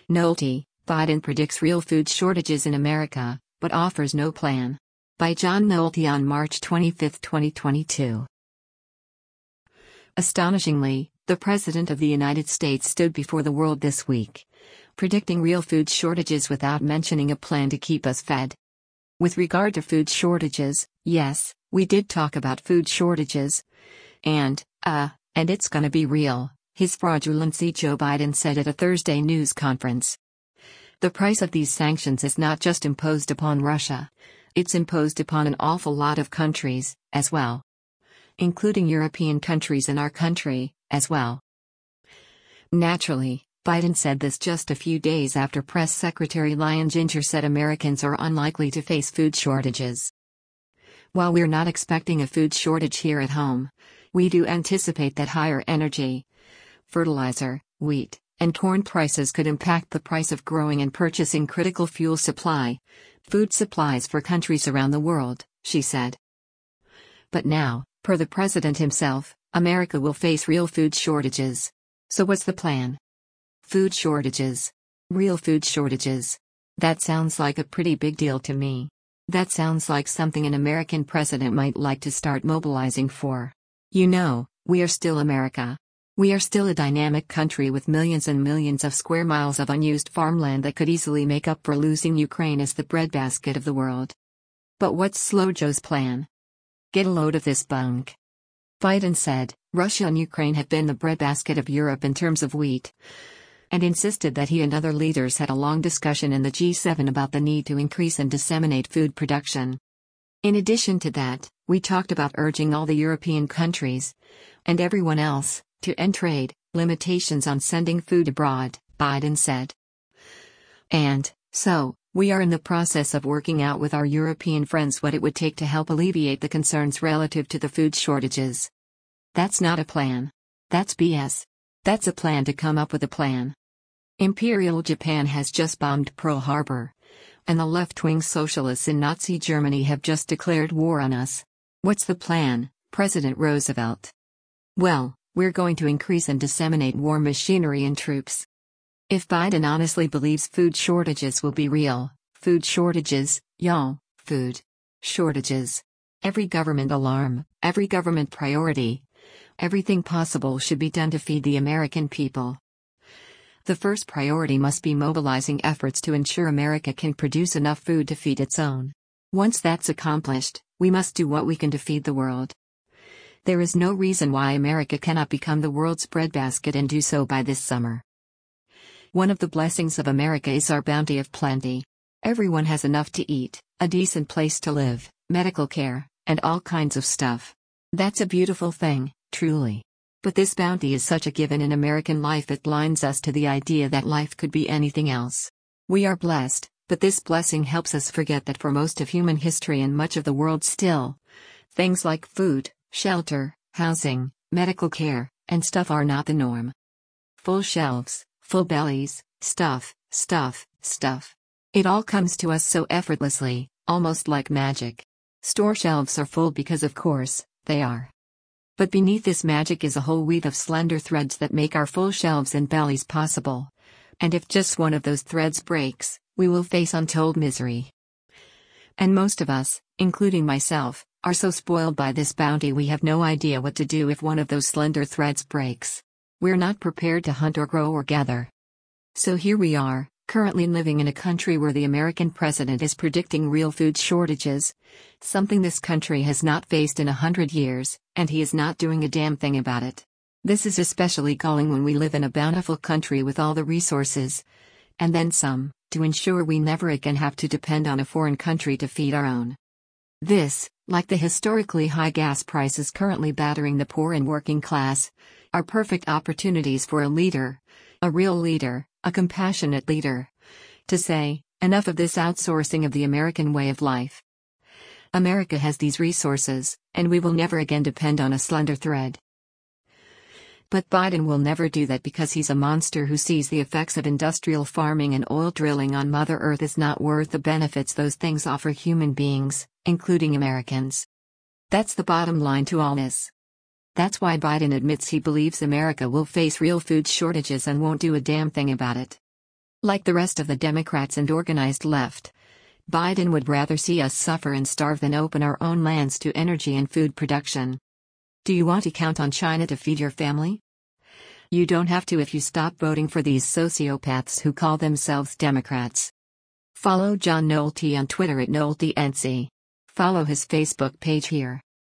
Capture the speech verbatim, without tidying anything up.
Nolte, Biden predicts real food shortages in America, but offers no plan. By John Nolte on March twenty-fifth, twenty twenty-two. Astonishingly, the President of the United States stood before the world this week, predicting real food shortages without mentioning a plan to keep us fed. With regard to food shortages, yes, we did talk about food shortages. And, uh, and it's gonna be real, His Fraudulency Joe Biden said at a Thursday news conference. The price of these sanctions is not just imposed upon Russia. It's imposed upon an awful lot of countries, as well. Including European countries and our country, as well. Naturally, Biden said this just a few days after Press Secretary Lian Ginger said Americans are unlikely to face food shortages. While we're not expecting a food shortage here at home, we do anticipate that higher energy, fertilizer, wheat, and corn prices could impact the price of growing and purchasing critical fuel supply, food supplies for countries around the world, she said. But now, per the president himself, America will face real food shortages. So what's the plan? Food shortages. Real food shortages. That sounds like a pretty big deal to me. That sounds like something an American president might like to start mobilizing for. You know, we are still America. We are still a dynamic country with millions and millions of square miles of unused farmland that could easily make up for losing Ukraine as the breadbasket of the world. But what's Slow Joe's plan? Get a load of this bunk. Biden said, Russia and Ukraine have been the breadbasket of Europe in terms of wheat, and insisted that he and other leaders had a long discussion in the G seven about the need to increase and disseminate food production. In addition to that, we talked about urging all the European countries, and everyone else, to end trade limitations on sending food abroad, Biden said. And, so, we are in the process of working out with our European friends what it would take to help alleviate the concerns relative to the food shortages. That's not a plan. That's B S. That's a plan to come up with a plan. Imperial Japan has just bombed Pearl Harbor, and the left-wing socialists in Nazi Germany have just declared war on us. What's the plan, President Roosevelt? Well, we're going to increase and disseminate war machinery and troops. If Biden honestly believes food shortages will be real, food shortages, y'all, food shortages. Every government alarm, every government priority, everything possible should be done to feed the American people. The first priority must be mobilizing efforts to ensure America can produce enough food to feed its own. Once that's accomplished, we must do what we can to feed the world. There is no reason why America cannot become the world's breadbasket and do so by this summer. One of the blessings of America is our bounty of plenty. Everyone has enough to eat, a decent place to live, medical care, and all kinds of stuff. That's a beautiful thing, truly. But this bounty is such a given in American life it blinds us to the idea that life could be anything else. We are blessed, but this blessing helps us forget that for most of human history and much of the world still, things like food, shelter, housing, medical care, and stuff are not the norm. Full shelves, full bellies, stuff, stuff, stuff. It all comes to us so effortlessly, almost like magic. Store shelves are full because of course, they are. But beneath this magic is a whole weave of slender threads that make our full shelves and bellies possible. And if just one of those threads breaks, we will face untold misery. And most of us, including myself, are so spoiled by this bounty we have no idea what to do if one of those slender threads breaks. We're not prepared to hunt or grow or gather. So here we are, currently living in a country where the American president is predicting real food shortages, something this country has not faced in a hundred years, and he is not doing a damn thing about it. This is especially galling when we live in a bountiful country with all the resources, and then some, to ensure we never again have to depend on a foreign country to feed our own. This, like the historically high gas prices currently battering the poor and working class, are perfect opportunities for a leader, a real leader, a compassionate leader, to say, enough of this outsourcing of the American way of life. America has these resources, and we will never again depend on a slender thread. But Biden will never do that because he's a monster who sees the effects of industrial farming and oil drilling on Mother Earth is not worth the benefits those things offer human beings, including Americans. That's the bottom line to all this. That's why Biden admits he believes America will face real food shortages and won't do a damn thing about it. Like the rest of the Democrats and organized left, Biden would rather see us suffer and starve than open our own lands to energy and food production. Do you want to count on China to feed your family? You don't have to if you stop voting for these sociopaths who call themselves Democrats. Follow John Nolte on Twitter at NolteNC. Follow his Facebook page here.